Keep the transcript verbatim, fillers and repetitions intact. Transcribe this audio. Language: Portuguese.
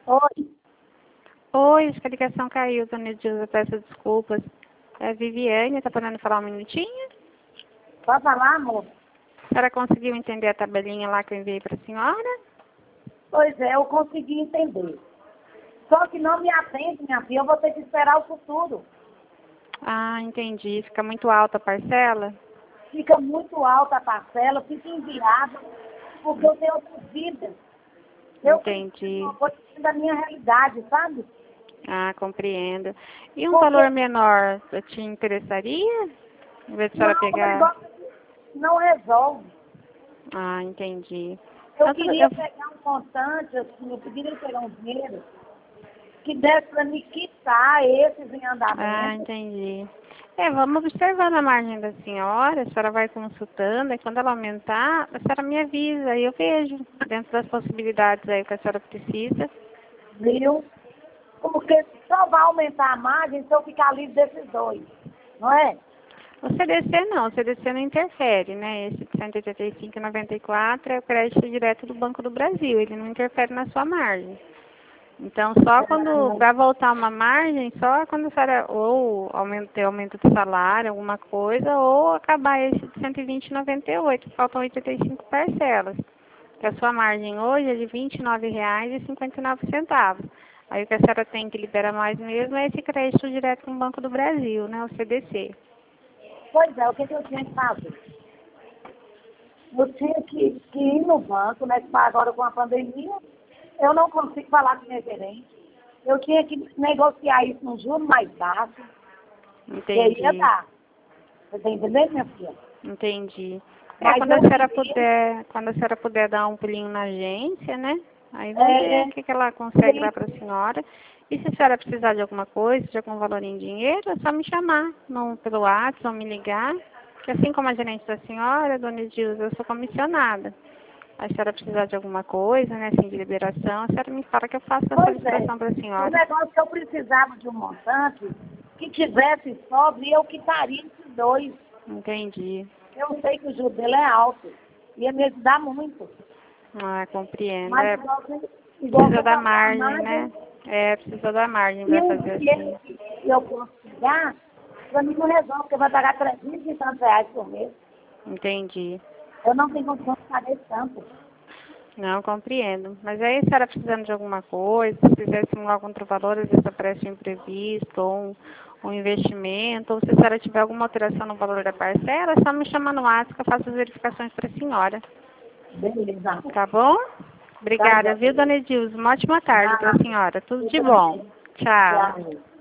Oi, Oi, acho que a ligação caiu, dona Edilza, peço desculpas. É a Viviane, tá podendo falar um minutinho? pode falar, amor? A senhora conseguiu entender a tabelinha lá que eu enviei para a senhora? Pois é, eu consegui entender. Só que não me atende, minha filha, eu vou ter que esperar o futuro. Ah, entendi. Fica muito alta a parcela? Fica muito alta a parcela, fica inviável, porque eu tenho outra vida. Eu preciso de Entendi. uma coisa da minha realidade, sabe? Ah, compreendo. E um Porque valor menor, te interessaria? Em vez de a não, senhora o pegar... negócio não resolve. Ah, entendi. Eu Então, tudo- queria eu... pegar um montante, assim, eu queria pegar um dinheiro que desse para me quitar esses em Ah, andamento. entendi. É, vamos observando a margem da senhora, a senhora vai consultando, e quando ela aumentar, a senhora me avisa, aí eu vejo, dentro das possibilidades aí que a senhora precisa. Viu? Porque só vai aumentar a margem se eu ficar livre desses dois, não é? O C D C não, o C D C não interfere, né? Esse de cento e oitenta e cinco vírgula noventa e quatro é o crédito direto do Banco do Brasil, ele não interfere na sua margem. Então, só quando, para voltar uma margem, só quando a senhora ou aumento, ter aumento de salário, alguma coisa, ou acabar esse de cento e vinte vírgula noventa e oito, faltam oitenta e cinco parcelas. Que a sua margem hoje é de vinte e nove reais e cinquenta e nove centavos. Aí o que a senhora tem que liberar mais mesmo é esse crédito direto com o Banco do Brasil, né, o C D C. Pois é, o que, que eu tinha que fazer? Eu tinha que, que ir no banco, né? Que agora com a pandemia, eu não consigo falar com o meu gerente. Eu tinha que negociar isso no juro mais baixo, que aí ia Entendi, dar. Você tá entendendo, minha filha? entendi. É, Mas quando a eu senhora queria, puder, quando a senhora puder dar um pulinho na agência, né? Aí vamos ver é, o que, que ela consegue queria, dar para a senhora. E se a senhora precisar de alguma coisa, de algum valor em dinheiro, é só me chamar no, pelo WhatsApp ou me ligar. Que assim como a gerente da senhora, dona Edilza, eu sou comissionada. A senhora precisar de alguma coisa, né, assim, de liberação, a senhora me fala que eu faço a pois é, solicitação para a o senhora. negócio que eu precisava de um montante que tivesse sobre, eu quitaria esses dois. Entendi. Eu sei que o juro dele é alto, ia me ajudar muito. Ah, compreendo. Mas É, igual você, igual precisa você da falou, a margem, né? margem, É, precisa da margem se para um fazer dinheiro assim. que eu posso pegar, para mim não resolve, porque vai pagar trezentos e tantos reais por mês. Entendi. Eu não tenho condição de pagar esse tanto. Não, compreendo. Mas aí, se era precisando de alguma coisa, se quiser simular outro valor, às vezes aparece um imprevisto, ou um, um investimento, ou se a senhora tiver alguma alteração no valor da parcela, é só me chamar no WhatsApp que eu faço as verificações para a senhora. Beleza. Tá bom? Tá, Obrigada, já. viu, dona Edilza? Uma ótima tarde para Ah, a senhora. Tudo eu de bom. também. Tchau. Já.